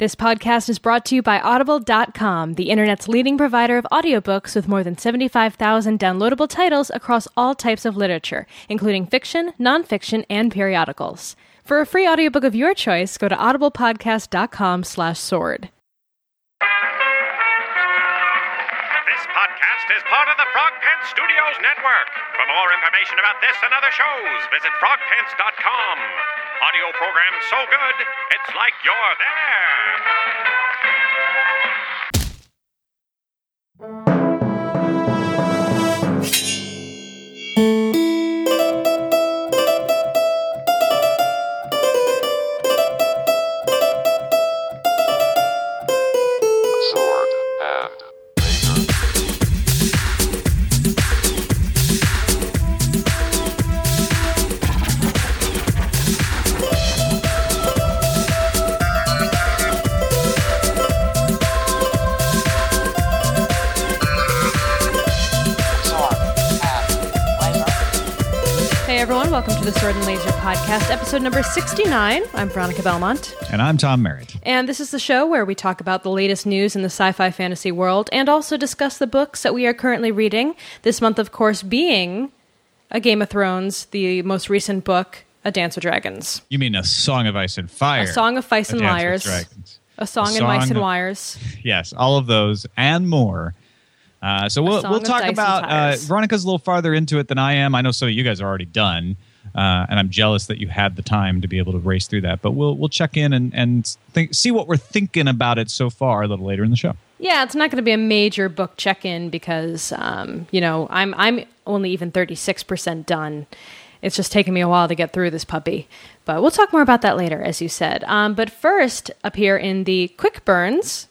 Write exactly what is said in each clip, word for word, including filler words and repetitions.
This podcast is brought to you by Audible dot com, the internet's leading provider of audiobooks with more than seventy-five thousand downloadable titles across all types of literature, including fiction, nonfiction, and periodicals. For a free audiobook of your choice, go to audiblepodcast dot com slash sword. This podcast is part of the Frog Pants Studios Network. For more information about this and other shows, visit frog pants dot com. Audio program so good, it's like you're there. Sword and Hey everyone, welcome to the Sword and Laser Podcast, episode number sixty-nine. I'm Veronica Belmont. And I'm Tom Merritt. And this is the show where we talk about the latest news in the sci-fi fantasy world and also discuss the books that we are currently reading. This month, of course, being A Game of Thrones, the most recent book, A Dance with Dragons. You mean A Song of Ice and Fire. A Song of Ice A and Dance with Wires. Dragons. A Song, A in Song Mice and of- Wires. Yes, all of those and more. Uh, so we'll Song we'll of talk Dice and about. Uh, Tires. Veronica's a little farther into it than I am. I know some of you guys are already done, uh, and I'm jealous that you had the time to be able to race through that. But we'll we'll check in and and think, see what we're thinking about it so far a little later in the show. Yeah, it's not going to be a major book check-in because, um, you know, I'm I'm only even thirty-six percent done. It's just taken me a while to get through this puppy. But we'll talk more about that later, as you said. Um, but first, up here in the quick burns,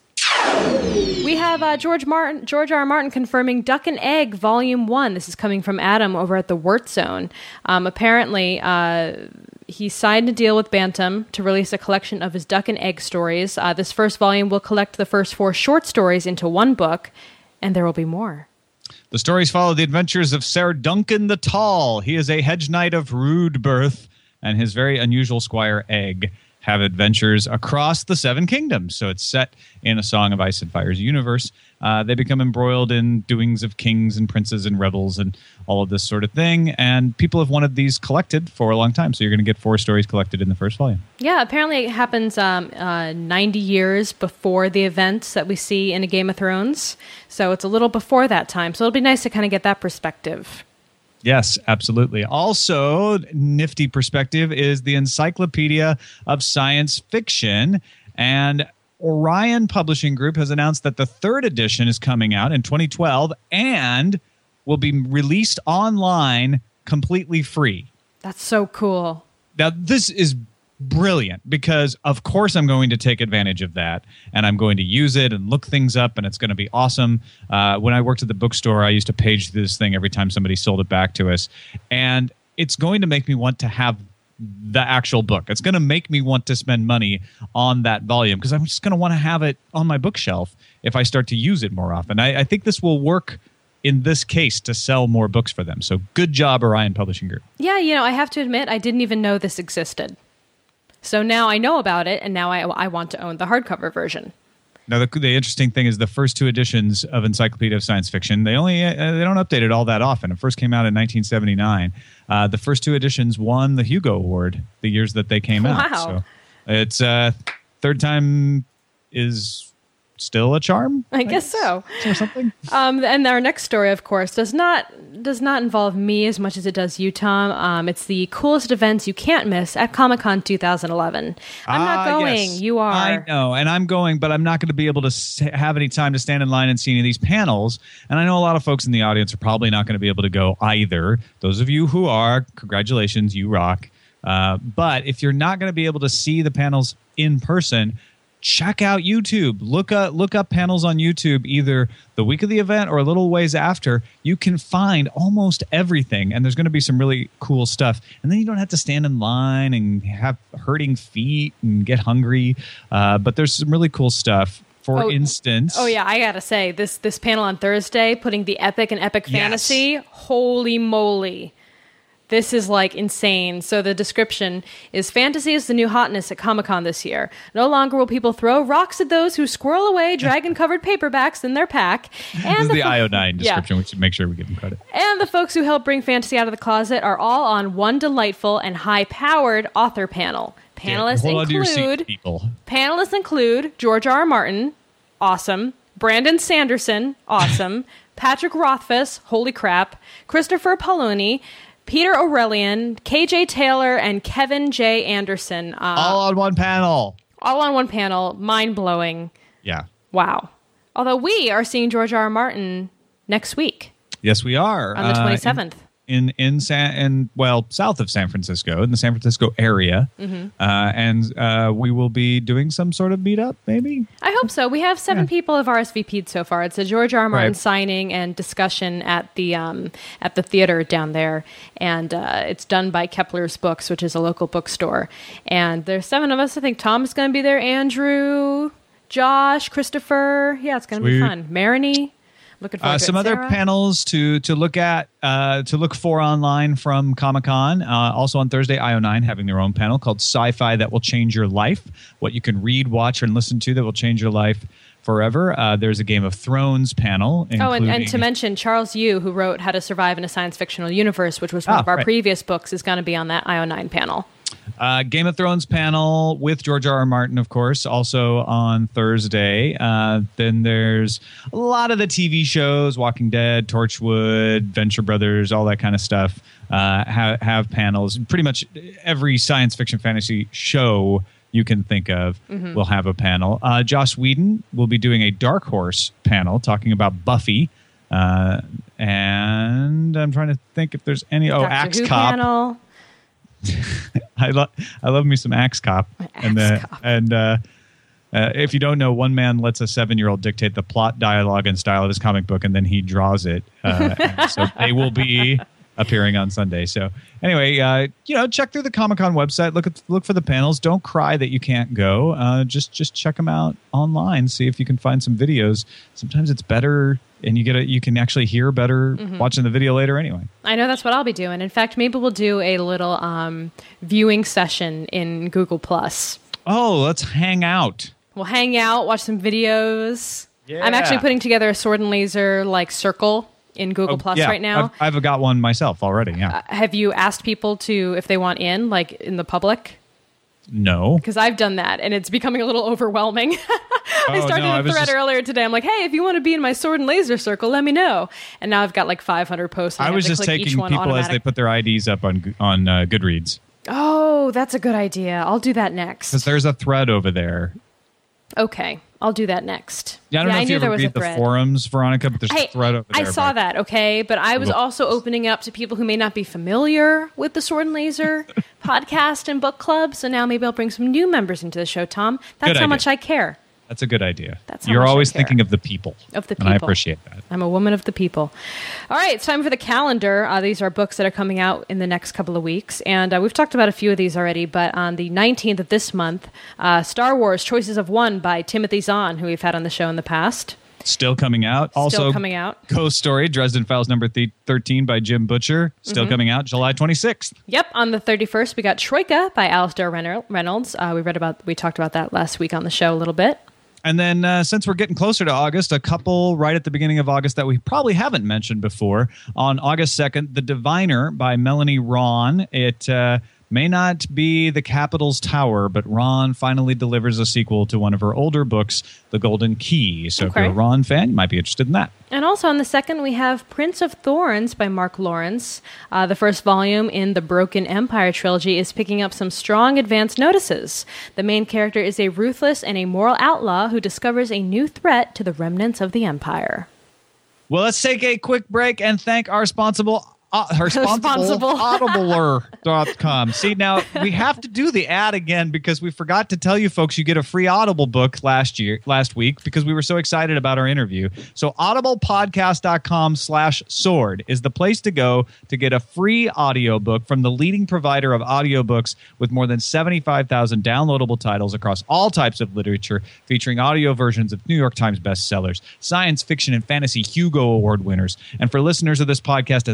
we have uh, George Martin, George R. R. Martin confirming Duck and Egg Volume one. This is coming from Adam over at the Wort Zone. Um, apparently, uh, he signed a deal with Bantam to release a collection of his Duck and Egg stories. Uh, this first volume will collect the first four short stories into one book, and there will be more. The stories follow the adventures of Sir Duncan the Tall. He is a hedge knight of rude birth, and his very unusual squire Egg have adventures across the Seven Kingdoms. So it's set in A Song of Ice and Fire's universe. Uh, they become embroiled in doings of kings and princes and rebels and all of this sort of thing. And people have wanted these collected for a long time. So you're going to get four stories collected in the first volume. Yeah, apparently it happens um, uh, ninety years before the events that we see in A Game of Thrones. So it's a little before that time. So it'll be nice to kind of get that perspective. Yes, absolutely. Also, nifty perspective is the Encyclopedia of Science Fiction. And Orion Publishing Group has announced that the third edition is coming out in twenty twelve and will be released online completely free. That's so cool. Now, this is brilliant because, of course, I'm going to take advantage of that and I'm going to use it and look things up and it's going to be awesome. Uh, when I worked at the bookstore, I used to page this thing every time somebody sold it back to us. And it's going to make me want to have the actual book. It's going to make me want to spend money on that volume because I'm just going to want to have it on my bookshelf if I start to use it more often. I, I think this will work in this case to sell more books for them. So good job, Orion Publishing Group. Yeah, you know, I have to admit, I didn't even know this existed. So now I know about it, and now I, I want to own the hardcover version. Now, the, the interesting thing is the first two editions of Encyclopedia of Science Fiction, they only uh, they don't update it all that often. It first came out in nineteen seventy-nine. Uh, the first two editions won the Hugo Award the years that they came out. Wow. So it's uh, third time is still a charm, I guess so. or something. Um, and our next story, of course, does not does not involve me as much as it does you, Tom. Um, it's the coolest events you can't miss at Comic-Con two thousand eleven. I'm not Ah, going. yes. You are. I know, and I'm going, but I'm not going to be able to s- have any time to stand in line and see any of these panels. And I know a lot of folks in the audience are probably not going to be able to go either. Those of you who are, congratulations, you rock. Uh, but if you're not going to be able to see the panels in person, check out YouTube. Look up, look up panels on YouTube, either the week of the event or a little ways after. You can find almost everything, and there's going to be some really cool stuff. And then you don't have to stand in line and have hurting feet and get hungry. Uh, but there's some really cool stuff. For Oh, instance... Oh, yeah, I gotta say, this this panel on Thursday, putting the epic and epic Yes. fantasy, holy moly. This is like insane. So the description is fantasy is the new hotness at Comic-Con this year. No longer will people throw rocks at those who squirrel away dragon-covered paperbacks in their pack. And this is the, the fo- I O nine description. Yeah. We should make sure we give them credit. And the folks who help bring fantasy out of the closet are all on one delightful and high-powered author panel. Panelists yeah, hold on to your seat, include people. Panelists include George R. R. Martin, awesome. Brandon Sanderson, awesome. Patrick Rothfuss, holy crap. Christopher Paolini, Peter Aurelian, K J Taylor, and Kevin J. Anderson. Uh, all on one panel. All on one panel. Mind-blowing. Yeah. Wow. Although we are seeing George R. R. Martin next week. Yes, we are. On the twenty-seventh. Uh, in, in, in, San, in, well, south of San Francisco, in the San Francisco area. Mm-hmm. Uh, and uh, we will be doing some sort of meetup, maybe? I hope so. We have seven Yeah. people have R S V P'd so far. It's a George R. R. Martin Right. signing and discussion at the um, at the theater down there, and uh, it's done by Kepler's Books, which is a local bookstore. And there's seven of us. I think Tom is going to be there. Andrew, Josh, Christopher. Yeah, it's going to be Sweet. fun. Marini. Looking forward Uh, to some it. other Sarah? panels to to look at uh, to look for online from Comic-Con. Uh, also on Thursday, I O nine having their own panel called Sci-Fi That Will Change Your Life. What you can read, watch, and listen to that will change your life forever. Uh, there's a Game of Thrones panel. Oh, and, and including- to mention, Charles Yu, who wrote How to Survive in a Science Fictional Universe, which was one Ah, of our right. previous books, is going to be on that I O nine panel. Uh, Game of Thrones panel with George R. R. Martin, of course, also on Thursday. Uh, then there's a lot of the T V shows, Walking Dead, Torchwood, Venture Brothers, all that kind of stuff, uh, have, have panels. Pretty much every science fiction fantasy show you can think of Mm-hmm. will have a panel. Uh, Joss Whedon will be doing a Dark Horse panel talking about Buffy. Uh, and I'm trying to think if there's any... Oh, Doctor Axe Who Cop. panel. I love I love me some Axe Cop. and Axe uh, Cop. and uh, uh, if you don't know, one man lets a seven-year-old dictate the plot, dialogue, and style of his comic book, and then he draws it. Uh, and so they will be appearing on Sunday. So anyway, uh, you know, check through the Comic-Con website. Look at look for the panels. Don't cry that you can't go. Uh, just just check them out online. See if you can find some videos. Sometimes it's better. And you get a, you can actually hear better Mm-hmm. watching the video later anyway. I know that's what I'll be doing. In fact, maybe we'll do a little um, viewing session in Google Plus. Oh, let's hang out. We'll hang out, watch some videos. Yeah. I'm actually putting together a sword and laser like circle in Google Oh, Plus yeah, right now. I've, I've got one myself already. Yeah. Uh, have you asked people to if they want in, like in the public? No. Because I've done that, and it's becoming a little overwhelming. I Oh, started no, I a was thread just- earlier today. I'm like, hey, if you want to be in my sword and laser circle, let me know. And now I've got like five hundred posts. And I have was to just click each taking one people as they automatic. put their I Ds up on on uh, Goodreads Oh, that's a good idea. I'll do that next. because there's a thread over there. Okay, I'll do that next. Yeah, I don't know if knew you there ever was a read the thread. forums, Veronica, but there's I, a thread over I there. saw but- that, okay, but I was Look. also opening up to people who may not be familiar with the Sword and Laser podcast and book club. So now maybe I'll bring some new members into the show, Tom. That's Good how idea. much I care. That's a good idea. That's how You're much I always care. thinking of the people. Of the And I people. appreciate that. I'm a woman of the people. All right, it's time for the calendar. Uh, these are books that are coming out in the next couple of weeks. And uh, we've talked about a few of these already, but on the nineteenth of this month, uh, Star Wars Choices of One by Timothy Zahn, who we've had on the show in the past. Still coming out. Also coming out. Ghost Story, Dresden Files number th- thirteen by Jim Butcher. Still Mm-hmm. coming out July twenty-sixth. Yep, on the thirty-first, we got Troika by Alistair Renner- Reynolds. Uh, we read about, we talked about that last week on the show a little bit. And then uh, since we're getting closer to August, a couple right at the beginning of August that we probably haven't mentioned before. On August second, The Diviner by Melanie Ron. It uh, may not be The Capitol's Tower, but Ron finally delivers a sequel to one of her older books, The Golden Key. So if Okay. you're a Ron fan, you might be interested in that. And also on the second, we have Prince of Thorns by Mark Lawrence. Uh, the first volume in the Broken Empire trilogy is picking up some strong advance notices. The main character is a ruthless and a moral outlaw who discovers a new threat to the remnants of the Empire. Well, let's take a quick break and thank our responsible uh, our responsible Responsible. audibler dot com. See, now we have to do the ad again because we forgot to tell you folks you get a free Audible book last year last week because we were so excited about our interview. So audible podcast dot com slash sword is the place to go to get a free audiobook from the leading provider of audiobooks with more than seventy-five thousand downloadable titles across all types of literature, featuring audio versions of New York Times bestsellers, science fiction and fantasy Hugo Award winners. And for listeners of this podcast, as I just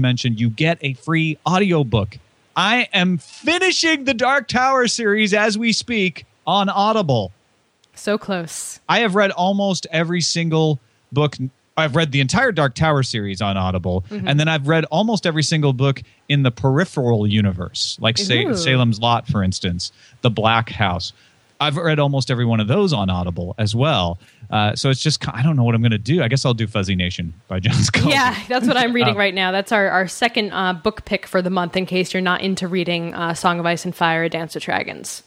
mentioned, you get a free audiobook. I am finishing the Dark Tower series as we speak on Audible. So close. I have read almost every single book. I've read the entire Dark Tower series on Audible, mm-hmm. and then I've read almost every single book in the peripheral universe, like Sa- Salem's Lot, for instance, The Black House. I've read almost every one of those on Audible as well. Uh, so it's just, I don't know what I'm going to do. I guess I'll do Fuzzy Nation by John Scalzi. Yeah, that's what I'm reading um, right now. That's our, our second uh, book pick for the month, in case you're not into reading uh, Song of Ice and Fire, A Dance with Dragons.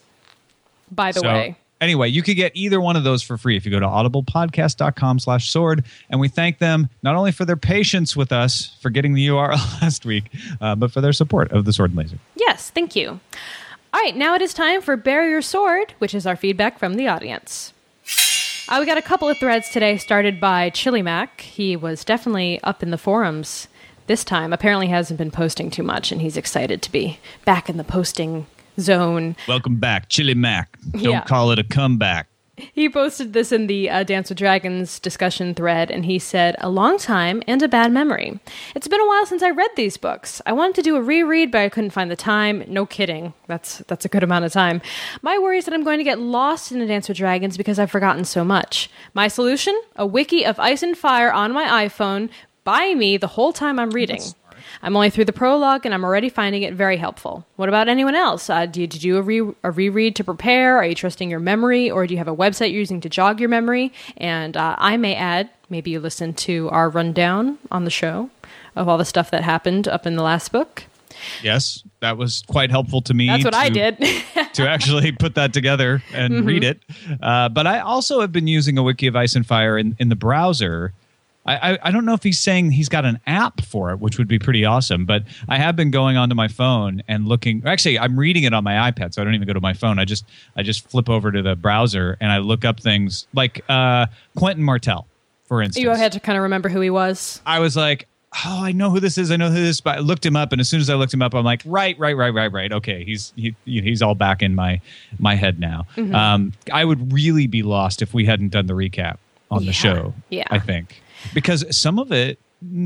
By the so, way. Anyway, you could get either one of those for free if you go to audiblepodcast.com slash sword. And we thank them not only for their patience with us for getting the U R L last week, uh, but for their support of the Sword and Laser. Yes, thank you. All right, now it is time for Bury Your Sword, which is our feedback from the audience. Uh, we got a couple of threads today started by Chili Mac. He was definitely up in the forums this time. Apparently hasn't been posting too much, and he's excited to be back in the posting zone. Welcome back, Chili Mac. Don't Yeah. call it a comeback. He posted this in the uh, Dance with Dragons discussion thread, and he said, "A long time and a bad memory. It's been a while since I read these books. I wanted to do a reread, but I couldn't find the time. No kidding. That's that's a good amount of time. My worry is that I'm going to get lost in A Dance with Dragons because I've forgotten so much. My solution? A wiki of Ice and Fire on my iPhone by me the whole time I'm reading. I'm only through the prologue, and I'm already finding it very helpful. What about anyone else? Uh, do you, did you do a, re- a reread to prepare? Are you trusting your memory, or do you have a website you're using to jog your memory? And uh, I may add, maybe you listened to our rundown on the show of all the stuff that happened up in the last book. Yes, that was quite helpful to me. That's what to, I did. to actually put that together and mm-hmm. read it. Uh, but I also have been using a wiki of Ice and Fire in, in the browser. I, I, I don't know if he's saying he's got an app for it, which would be pretty awesome. But I have been going onto my phone and looking. Actually, I'm reading it on my iPad, so I don't even go to my phone. I just I just flip over to the browser and I look up things like uh, Quentin Martell, for instance. You had to kind of remember who he was. I was like, oh, I know who this is. I know who this is. But I looked him up, and as soon as I looked him up, I'm like, right, right, right, right, right. Okay, he's he, he's all back in my my head now. Mm-hmm. Um, I would really be lost if we hadn't done the recap on yeah. the show. Yeah, I think. Because some of it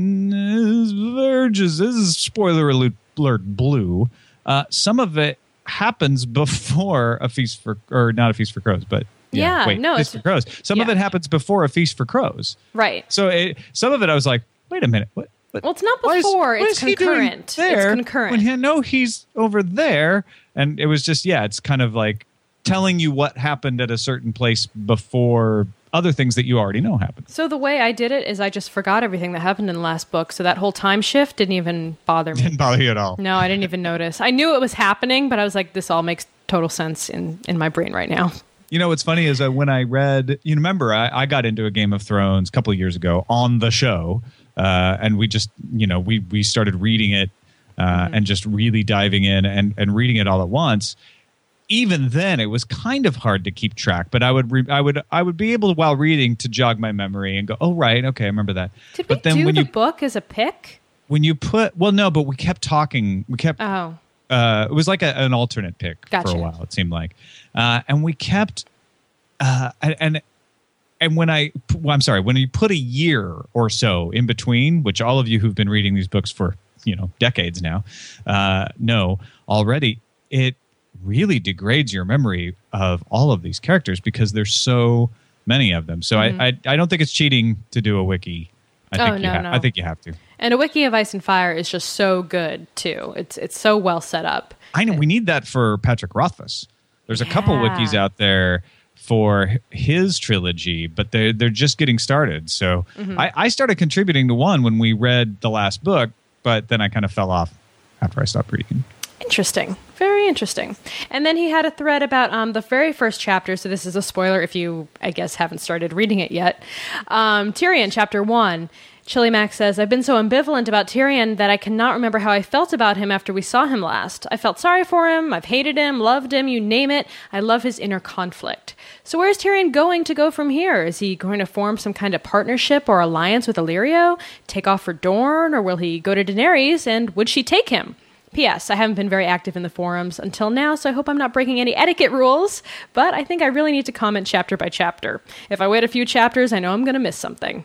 verges, this is spoiler alert blue. Uh, some of it happens before A Feast for, or not A Feast for Crows, but yeah, yeah wait, no, Feast for Crows. Some yeah. of it happens before A Feast for Crows, right? So it, some of it, I was like, wait a minute, what? what well, it's not why before; is, why it's is concurrent. He doing there it's concurrent. When I know he's over there, and it was just yeah, it's kind of like telling you what happened at a certain place before other things that you already know happened. So the way I did it is I just forgot everything that happened in the last book. So that whole time shift didn't even bother me. Didn't bother you at all. No, I didn't even notice. I knew it was happening, but I was like, this all makes total sense in, in my brain right now. You know, what's funny is that when I read, you remember, I, I got into a Game of Thrones a couple of years ago on the show. Uh, and we just, you know, we, we started reading it uh, mm-hmm. and just really diving in and, and reading it all at once. Even then, it was kind of hard to keep track, but I would, re- I would, I would be able to, while reading, to jog my memory and go, "Oh, right, okay, I remember that." Did but we then do when the you, book as a pick? When you put, well, no, but we kept talking. We kept. Oh. Uh, it was like a, an alternate pick Gotcha. for a while. It seemed like, uh, and we kept, uh, and and when I, well, I'm sorry, when you put a year or so in between, which all of you who've been reading these books for you know decades now uh, know already, it really degrades your memory of all of these characters because there's so many of them. So mm-hmm. I, I I don't think it's cheating to do a wiki. I oh, think you no, ha- no. I think you have to. And a wiki of Ice and Fire is just so good too. It's it's so well set up. I know we need that for Patrick Rothfuss. There's a yeah. couple wikis out there for his trilogy, but they're they're just getting started. So mm-hmm. I, I started contributing to one when we read the last book, but then I kind of fell off after I stopped reading. Interesting. Very interesting. And then he had a thread about um, the very first chapter. So this is a spoiler if you, I guess, haven't started reading it yet. Um, Tyrion, chapter one. Chili Mac says, I've been so ambivalent about Tyrion that I cannot remember how I felt about him after we saw him last. I felt sorry for him. I've hated him, loved him, you name it. I love his inner conflict. So where's Tyrion going to go from here? Is he going to form some kind of partnership or alliance with Illyrio? Take off for Dorne? Or will he go to Daenerys? And would she take him? P S. I haven't been very active in the forums until now, so I hope I'm not breaking any etiquette rules, but I think I really need to comment chapter by chapter. If I wait a few chapters, I know I'm going to miss something.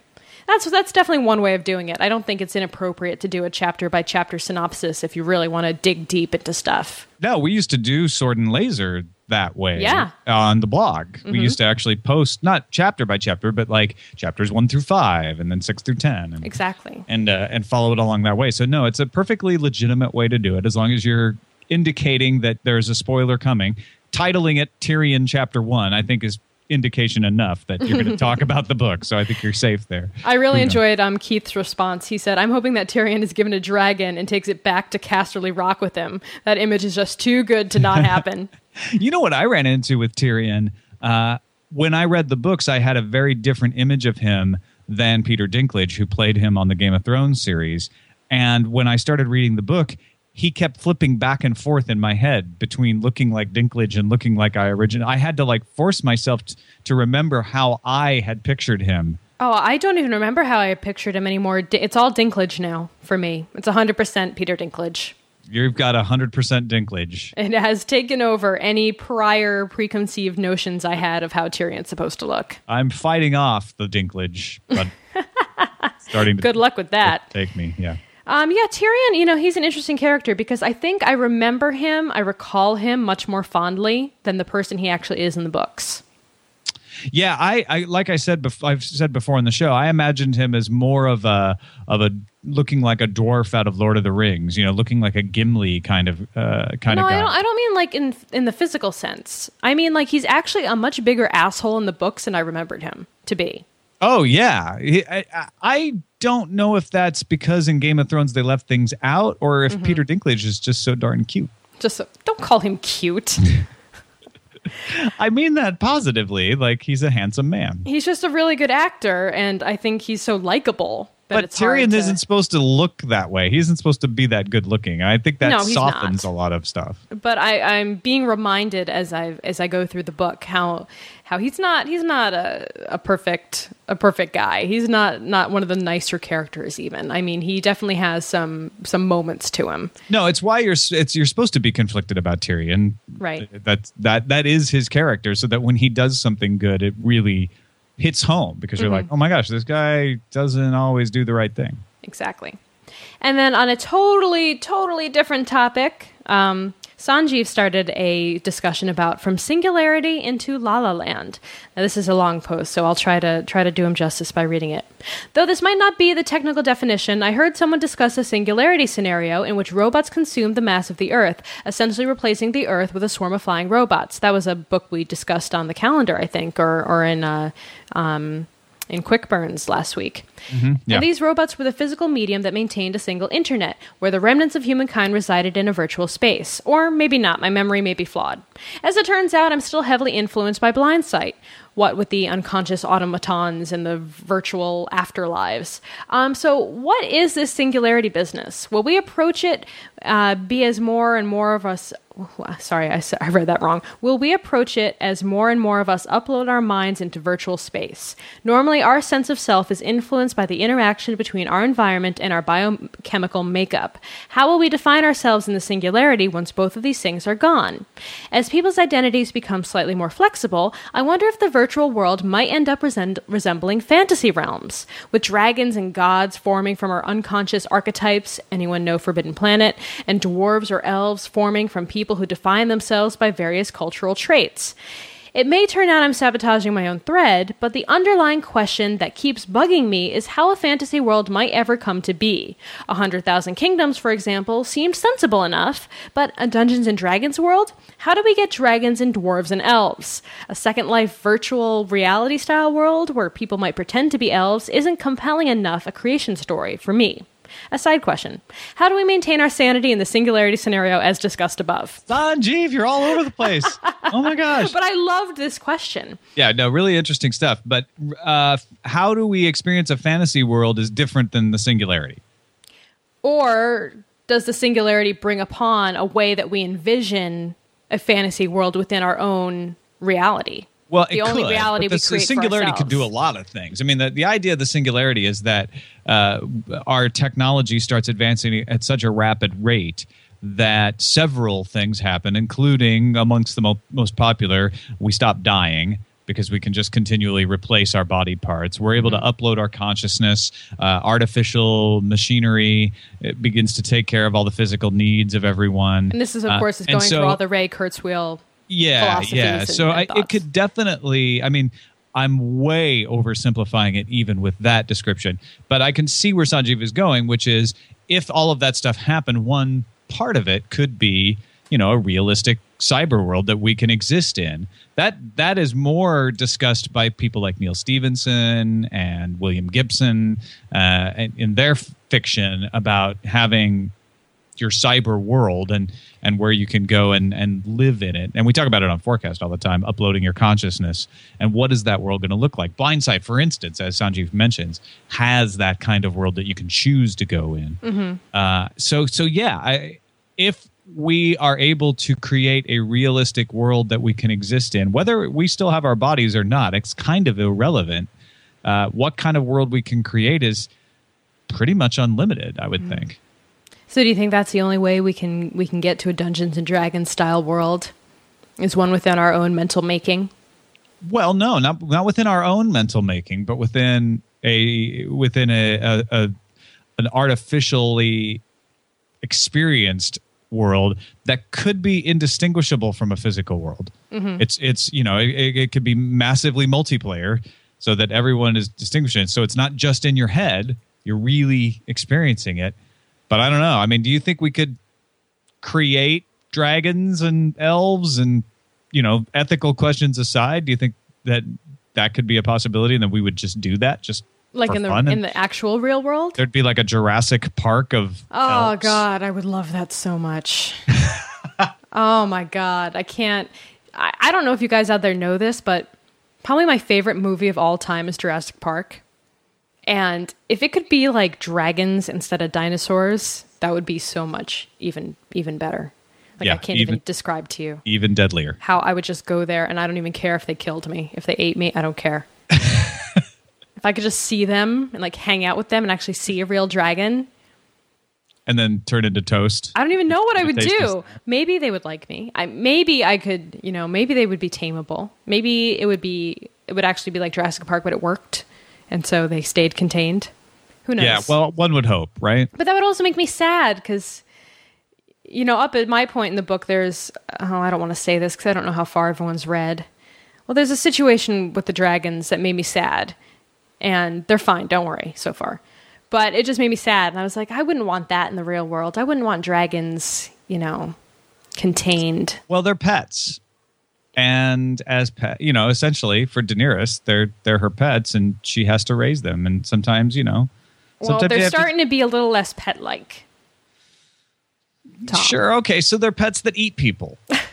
That's that's definitely one way of doing it. I don't think it's inappropriate to do a chapter by chapter synopsis if you really want to dig deep into stuff. No, we used to do Sword and Laser that way. Yeah. On the blog. Mm-hmm. We used to actually post, not chapter by chapter, but like chapters one through five and then six through ten. And, Exactly. And, uh, and follow it along that way. So, no, it's a perfectly legitimate way to do it as long as you're indicating that there's a spoiler coming. Titling it Tyrion Chapter one, I think, is indication enough that you're going to talk about the book. So I think you're safe there. I really Who enjoyed um, Keith's response. He said, I'm hoping that Tyrion is given a dragon and takes it back to Casterly Rock with him. That image is just too good to not happen. You know what I ran into with Tyrion? Uh, when I read the books, I had a very different image of him than Peter Dinklage, who played him on the Game of Thrones series. And when I started reading the book, he kept flipping back and forth in my head between looking like Dinklage and looking like I originally. I had to like force myself t- to remember how I had pictured him. Oh, I don't even remember how I pictured him anymore. D- It's all Dinklage now for me. It's one hundred percent Peter Dinklage. You've got one hundred percent Dinklage. It has taken over any prior preconceived notions I had of how Tyrion's supposed to look. I'm fighting off the Dinklage, but starting to Good luck with that. take me. Yeah. Um, yeah, Tyrion, you know, he's an interesting character because I think I remember him, I recall him much more fondly than the person he actually is in the books. Yeah, I, I like I said, bef- I've said before in the show, I imagined him as more of a of a looking like a dwarf out of Lord of the Rings. You know, looking like a Gimli kind of uh, kind No, of guy. I don't. I don't mean like in in the physical sense. I mean like he's actually a much bigger asshole in the books than I remembered him to be. Oh yeah, he, I, I don't know if that's because in Game of Thrones they left things out, or if mm-hmm. Peter Dinklage is just so darn cute. Just so, don't call him cute. I mean that positively. Like, he's a handsome man. He's just a really good actor, and I think he's so likable. But it's Tyrion to... isn't supposed to look that way. He isn't supposed to be that good looking. I think that no, he's softens not. a lot of stuff. But I, I'm being reminded as I as I go through the book how how he's not he's not a, a perfect a perfect guy. He's not not one of the nicer characters even. I mean, he definitely has some some moments to him. No, it's why you're it's you're supposed to be conflicted about Tyrion. Right. That that that is his character, so that when he does something good, it really hits home because you're mm-hmm. like, oh my gosh, this guy doesn't always do the right thing. Exactly. And then on a totally, totally different topic, um, Sanjeev started a discussion about From Singularity into La La Land. Now, this is a long post, so I'll try to try to do him justice by reading it. Though this might not be the technical definition, I heard someone discuss a singularity scenario in which robots consume the mass of the Earth, essentially replacing the Earth with a swarm of flying robots. That was a book we discussed on the calendar, I think, or or in uh, um, in Quick Burns last week. Mm-hmm, yeah. And these robots were the physical medium that maintained a single internet, where the remnants of humankind resided in a virtual space. Or maybe not, my memory may be flawed. As it turns out, I'm still heavily influenced by Blindsight, what with the unconscious automatons and the virtual afterlives. Um, so what is this singularity business? Will we approach it uh, be as more and more of us... Sorry, I, I read that wrong. Will we approach it as more and more of us upload our minds into virtual space? Normally, our sense of self is influenced by the interaction between our environment and our biochemical makeup. How will we define ourselves in the singularity once both of these things are gone? As people's identities become slightly more flexible, I wonder if the virtual world might end up resem- resembling fantasy realms, with dragons and gods forming from our unconscious archetypes, anyone know Forbidden Planet, and dwarves or elves forming from people who define themselves by various cultural traits. It may turn out I'm sabotaging my own thread, but the underlying question that keeps bugging me is how a fantasy world might ever come to be. A Hundred Thousand Kingdoms, for example, seemed sensible enough, but a Dungeons and Dragons world? How do we get dragons and dwarves and elves? A Second Life virtual reality style world where people might pretend to be elves isn't compelling enough a creation story for me. A side question. How do we maintain our sanity in the singularity scenario as discussed above? Sanjeev, you're all over the place. Oh my gosh. But I loved this question. Yeah, no, really interesting stuff. But uh, how do we experience a fantasy world is different than the singularity? Or does the singularity bring upon a way that we envision a fantasy world within our own reality? Well, the it only could, reality but the, we create the singularity for could do a ourselves. lot of things. I mean, the, the idea of the singularity is that uh, our technology starts advancing at such a rapid rate that several things happen, including, amongst the mo- most popular, we stop dying because we can just continually replace our body parts. We're able mm-hmm. to upload our consciousness. Uh, artificial machinery, it begins to take care of all the physical needs of everyone. And this is, of uh, course, is going so, through all the Ray Kurzweil yeah, philosophies yeah. and, so and I, it could definitely, I mean, I'm way oversimplifying it even with that description. But I can see where Sanjeev is going, which is if all of that stuff happened, one part of it could be, you know, a realistic cyber world that we can exist in. That that is more discussed by people like Neil Stephenson and William Gibson uh, in, in their f- fiction about having your cyber world and and where you can go and and live in it. And we talk about it on Forecast all the time, uploading your consciousness. And what is that world going to look like? Blindside, for instance, as Sanjeev mentions, has that kind of world that you can choose to go in. Mm-hmm. Uh, so so yeah, I, if we are able to create a realistic world that we can exist in, whether we still have our bodies or not, it's kind of irrelevant. Uh, what kind of world we can create is pretty much unlimited, I would mm. think. So do you think that's the only way we can we can get to a Dungeons and Dragons style world? Is one within our own mental making? Well, no, not not within our own mental making, but within a within a, a, a an artificially experienced world that could be indistinguishable from a physical world. Mm-hmm. It's it's you know it, it could be massively multiplayer so that everyone is distinguishing. So it's not just in your head; you're really experiencing it. But I don't know. I mean, do you think we could create dragons and elves and, you know, ethical questions aside? Do you think that that could be a possibility and that we would just do that just like for in the fun? in the actual real world? There'd be like a Jurassic Park of Oh, elves. God. I would love that so much. Oh, my God. I can't. I, I don't know if you guys out there know this, but probably my favorite movie of all time is Jurassic Park. And if it could be like dragons instead of dinosaurs, that would be so much even even better. Like yeah, I can't even, even describe to you. Even deadlier. How I would just go there and I don't even care if they killed me. If they ate me, I don't care. If I could just see them and like hang out with them and actually see a real dragon. And then turn into toast. I don't even know what I would do. Just... Maybe they would like me. I maybe I could, you know, maybe they would be tameable. Maybe it would be it would actually be like Jurassic Park, but it worked. And so they stayed contained. Who knows? Yeah, well, one would hope, right? But that would also make me sad because, you know, up at my point in the book, there's, oh, I don't want to say this because I don't know how far everyone's read. Well, there's a situation with the dragons that made me sad. And they're fine, don't worry, so far. But it just made me sad. And I was like, I wouldn't want that in the real world. I wouldn't want dragons, you know, contained. Well, they're pets. And as pet, you know, essentially for Daenerys, they're they're her pets, and she has to raise them. And sometimes, you know, well, sometimes they're starting to... to be a little less pet-like. Tom. Sure, okay, so they're pets that eat people.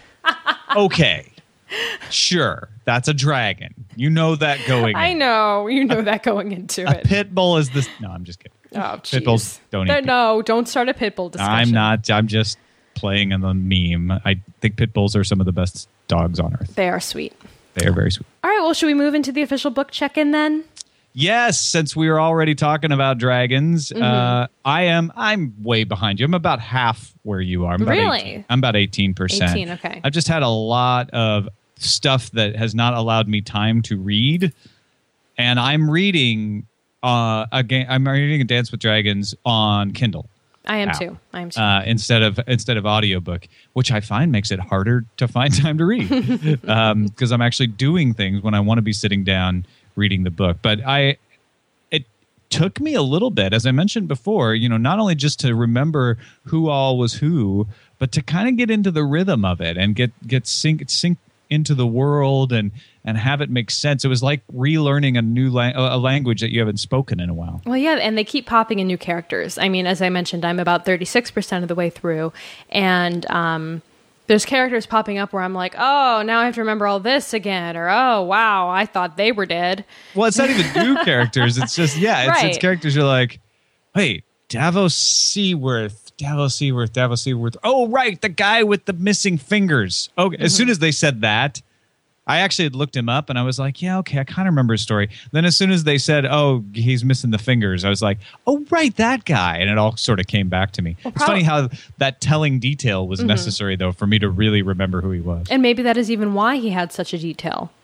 Okay, sure, that's a dragon. You know that going. I in. know you know that going into a it. Pit bull is this. No, I'm just kidding. Oh, pit bulls don't eat. No, don't start a pit bull discussion. I'm not. I'm just playing on the meme. I think pit bulls are some of the best dogs on earth. They are sweet. They are very sweet. All right, well, should we move into the official book check-in then? Yes, since we were already talking about dragons, mm-hmm. uh, I am. I'm way behind you. I'm about half where you are. I'm about really? eighteen. I'm about eighteen percent. eighteen, okay. I've just had a lot of stuff that has not allowed me time to read, and I'm reading. Uh, again, I'm reading A Dance with Dragons on Kindle. I am app, too. I am too. Uh, instead of instead of audiobook, which I find makes it harder to find time to read because um, I'm actually doing things when I want to be sitting down reading the book. But I, it took me a little bit, as I mentioned before, you know, not only just to remember who all was who, but to kind of get into the rhythm of it and get get sink sink into the world and and have it make sense. It was like relearning a new la- a language that you haven't spoken in a while. Well, yeah, and they keep popping in new characters. I mean, as I mentioned, I'm about thirty-six percent of the way through, and um, there's characters popping up where I'm like, oh, now I have to remember all this again, or oh, wow, I thought they were dead. Well, it's not even new characters. It's just, yeah, it's, right. it's characters you're like, wait, Davos Seaworth, Davos Seaworth, Davos Seaworth. Oh, right, the guy with the missing fingers. Okay, mm-hmm. As soon as they said that, I actually had looked him up and I was like, yeah, okay, I kind of remember his story. Then as soon as they said, oh, he's missing the fingers, I was like, oh, right, that guy. And it all sort of came back to me. Well, it's funny how that telling detail was mm-hmm. necessary, though, for me to really remember who he was. And maybe that is even why he had such a detail.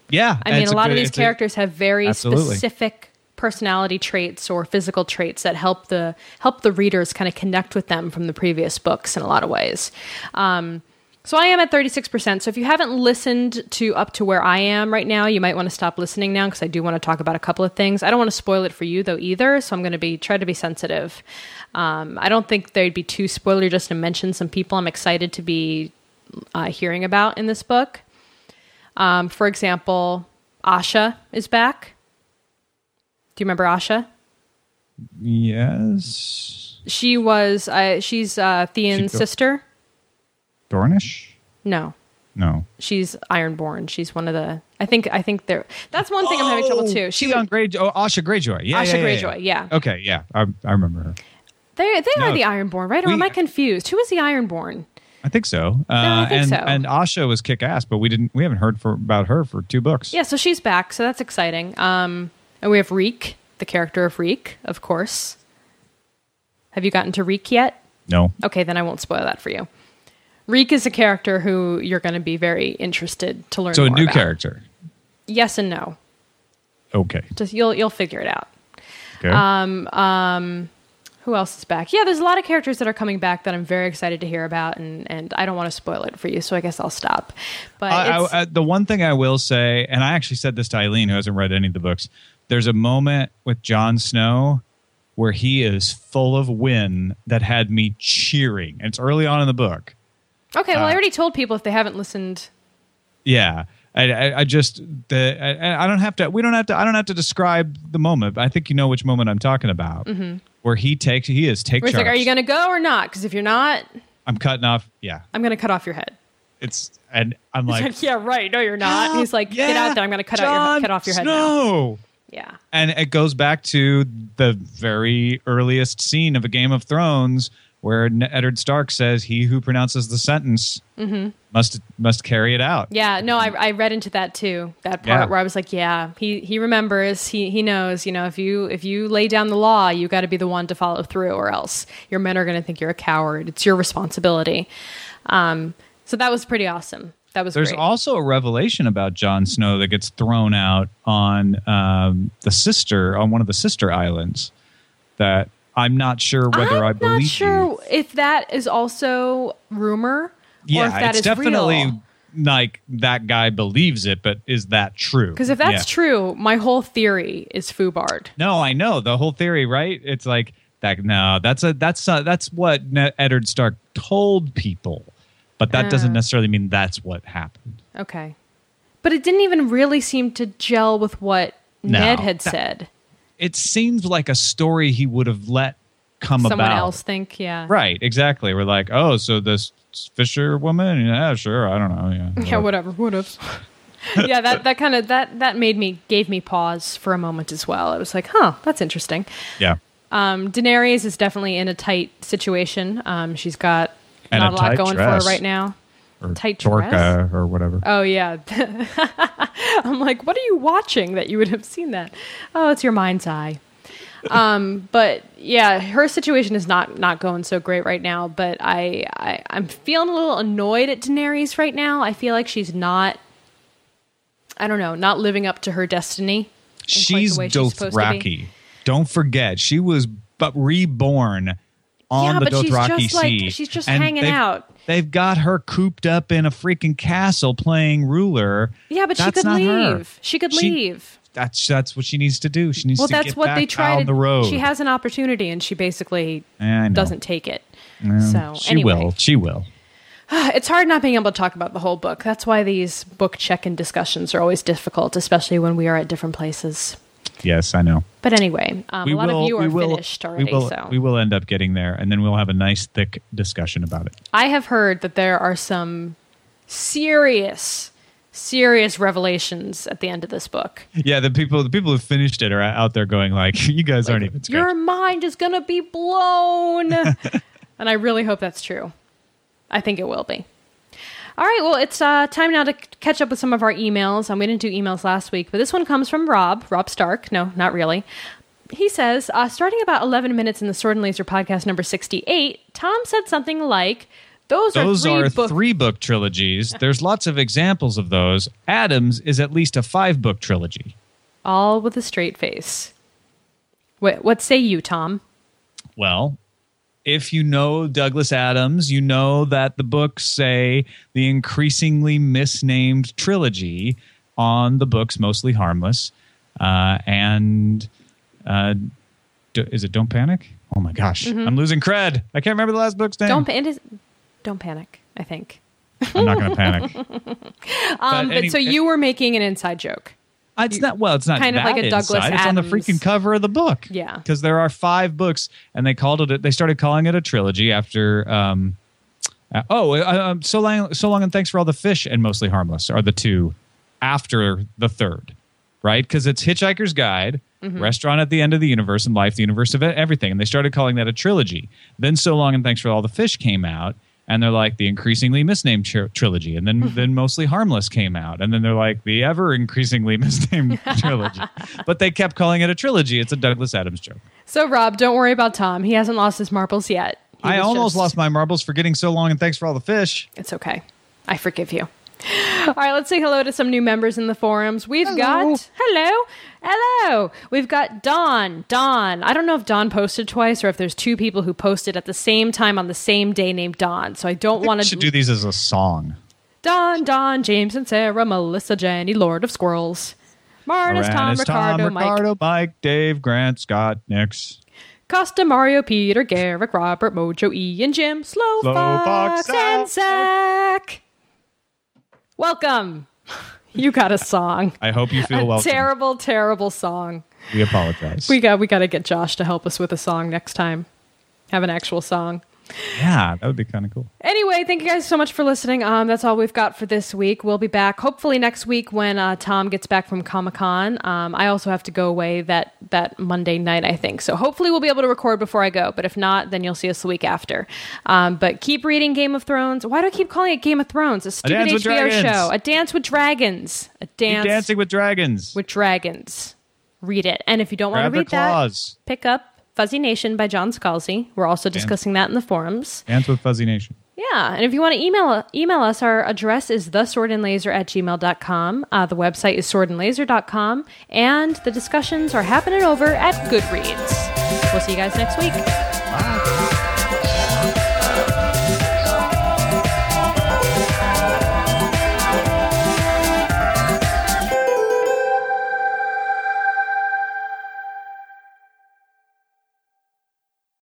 Yeah. I mean, it's a lot good- of these it's a- characters have very Absolutely. specific personality traits or physical traits that help the help the readers kind of connect with them from the previous books in a lot of ways. Um, so I am at thirty-six percent. So if you haven't listened to up to where I am right now, you might want to stop listening now because I do want to talk about a couple of things. I don't want to spoil it for you though either, so I'm going to be try to be sensitive. Um, I don't think they'd be too spoilery just to mention some people I'm excited to be uh, hearing about in this book. Um, for example, Asha is back. Do you remember Asha? Yes. She was, uh, she's uh, Theon's She go- sister. Dornish? No, No. she's Ironborn. She's one of the, I think, I think they're, that's one thing I'm having trouble too. She on Grey. Oh, Asha Greyjoy. Yeah, Asha yeah, yeah, Greyjoy, yeah. Okay, yeah, I, I remember her. They, they are No. the Ironborn, right? Or We- am I confused? Who is the Ironborn? I think so. Uh, I think and so. and Asha was kick ass, but we didn't. We haven't heard for, about her for two books. Yeah, so she's back, so that's exciting. Um, and we have Reek, the character of Reek, of course. Have you gotten to Reek yet? No. Okay, then I won't spoil that for you. Reek is a character who you're going to be very interested to learn So a more new about. character. Yes and no. Okay. Just you'll you'll figure it out. Okay. Um, um, who else is back? Yeah, there's a lot of characters that are coming back that I'm very excited to hear about, and, and I don't want to spoil it for you, so I guess I'll stop. But I, it's, I, I, the one thing I will say, and I actually said this to Eileen, who hasn't read any of the books, there's a moment with Jon Snow where he is full of win that had me cheering. And it's early on in the book. okay, well, I uh, already told people if they haven't listened. Yeah. I, I, I just the I, I don't have to. We don't have to. I don't have to describe the moment. But I think you know which moment I'm talking about. Mm-hmm. Where he takes, he is take Where it's charge. like, are you going to go or not? Because if you're not, I'm cutting off. Yeah, I'm going to cut off your head. it's and I'm He's like, like, yeah, right. No, you're not. "Help, He's like, get yeah, out there. I'm going to cut out your Jon cut off your head now. Snow." Yeah. And it goes back to the very earliest scene of A Game of Thrones, where Eddard Stark says, "He who pronounces the sentence Mm-hmm. must must carry it out." Yeah, no, I, I read into that too. That part Yeah. where I was like, yeah, he, he remembers, he he knows, you know, if you if you lay down the law, you got to be the one to follow through, or else your men are going to think you're a coward. It's your responsibility. Um, so that was pretty awesome. That was There's great. also a revelation about Jon Snow that gets thrown out on um, the sister on one of the sister islands that I'm not sure whether I'm I believe. not sure you. if that is also rumor Yeah, or if that it's is definitely real. like that guy believes it, but is that true? Because if that's Yeah. true, my whole theory is foobard. No, I know the whole theory, right? It's like that. No, that's a that's a, that's what Ne- Eddard Stark told people, but that doesn't Uh. necessarily mean that's what happened. Okay. But it didn't even really seem to gel with what No, Ned had that- said. It seems like a story he would have let come Someone about. else think, yeah. Right, exactly. We're like, oh, so this Fisher woman? Yeah, sure. I don't know. Yeah, Yeah, whatever. What if? yeah, that, that kind of that that made me gave me pause for a moment as well. I was like, huh, that's interesting. Yeah. Um, Daenerys is definitely in a tight situation. Um, she's got And not a a, lot tight going dress. for her right now. Or Tight Dorka dress? or whatever. Oh yeah, I'm like, what are you watching that you would have seen that? Oh, it's your mind's eye. Um, but yeah, her situation is not not going so great right now. But I, I I'm feeling a little annoyed at Daenerys right now. I feel like she's not. I don't know, not living up to her destiny. in quite the She's way she's supposed to be. Dothraki. Don't forget, she was but reborn on Yeah, the but she's Dothraki just, like, Sea. she's just And hanging they've- out. They've got her cooped up in a freaking castle playing ruler. Yeah, but she That's could not her. leave. She could She- leave. That's that's what she needs to do. She needs Well, to that's get what back they try on to. the road. She has an opportunity, and she basically Yeah, I know. doesn't take it. Yeah, so she anyway, will. She will. it's hard not being able to talk about the whole book. That's why these book check-in discussions are always difficult, especially when we are at different places. Yes, I know. But anyway, um, a lot of you we are will, finished already. We will, so we will end up getting there, and then we'll have a nice, thick discussion about it. I have heard that there are some serious, serious revelations at the end of this book. Yeah, the people, the people who finished it are out there going like, "You guys aren't even Your scratching." mind is going to be blown. And I really hope that's true. I think it will be. All right, well, it's uh, time now to c- catch up with some of our emails. Um, we didn't do emails last week, but this one comes from Rob, Rob Stark. No, not really. He says, uh, starting about eleven minutes in the Sword and Laser podcast number sixty-eight, Tom said something like, Those, those are three are book- three book trilogies. There's lots of examples of those. Adams is at least a five book trilogy. All with a straight face. What, what say you, Tom? Well, if you know Douglas Adams, you know that the books say the increasingly misnamed trilogy on the books Mostly Harmless. Uh, and uh, d- is it Don't Panic? Oh my gosh, mm-hmm. I'm losing cred. I can't remember the last book's name. Don't, it is, don't panic, I think. I'm not going to panic. um, but, but any, so you were making an inside joke. It's you, not well. It's not kind of that like a Douglas inside. It's Adams. on the freaking cover of the book. Yeah, because there are five books, and they called it. They started calling it a trilogy after. Um, uh, oh, uh, so long, so long, and thanks for all the fish, and Mostly Harmless are the two after the third, right? Because it's Hitchhiker's Guide, mm-hmm. Restaurant at the End of the Universe, and Life, the Universe of Everything, and they started calling that a trilogy. Then So Long and Thanks for All the Fish came out. And they're like the increasingly misnamed tr- trilogy, and then then Mostly Harmless came out, and then they're like the ever increasingly misnamed trilogy. But they kept calling it a trilogy. It's a Douglas Adams joke. So Rob, don't worry about Tom. He hasn't lost his marbles yet. He I almost just... lost my marbles for getting So Long and Thanks for All the Fish. It's okay. I forgive you. All right, let's say hello to some new members in the forums. We've hello. got hello, hello. We've got Dawn. Dawn. I don't know if Dawn posted twice or if there's two people who posted at the same time on the same day named Dawn. So I don't want to. Should do these as a song. Dawn, Dawn, James and Sarah, Melissa, Jenny, Lord of Squirrels, Martin's, Tom, Tom, Ricardo, Ricardo, Mike, Mike, Dave, Grant, Scott, Nix, Costa, Mario, Peter, Garrick, Robert, Mojo, Ian, Jim, Slow, Slow Fox, Fox, and Zach. Welcome. You got a song. I hope you feel a welcome. Terrible, terrible song. We apologize. We got we got to get Josh to help us with a song next time. Have an actual song. Yeah, that would be kind of cool. Anyway, thank you guys so much for listening. Um, that's all we've got for this week. We'll be back hopefully next week when uh, Tom gets back from Comic-Con. Um, I also have to go away that that Monday night, I think. So hopefully we'll be able to record before I go. But if not, then you'll see us the week after. Um, but keep reading Game of Thrones. Why do I keep calling it Game of Thrones? A stupid a H B O Dragons. show. A Dance with Dragons. A dance keep dancing with dragons. with dragons. Read it. And if you don't want to Grab their read that, claws. pick up Fuzzy Nation by John Scalzi. We're also discussing that in the forums. Dance with Fuzzy Nation. Yeah, and if you want to email email us, our address is the sword and laser at gmail dot com. Uh, the website is sword and laser dot com, and the discussions are happening over at Goodreads. We'll see you guys next week.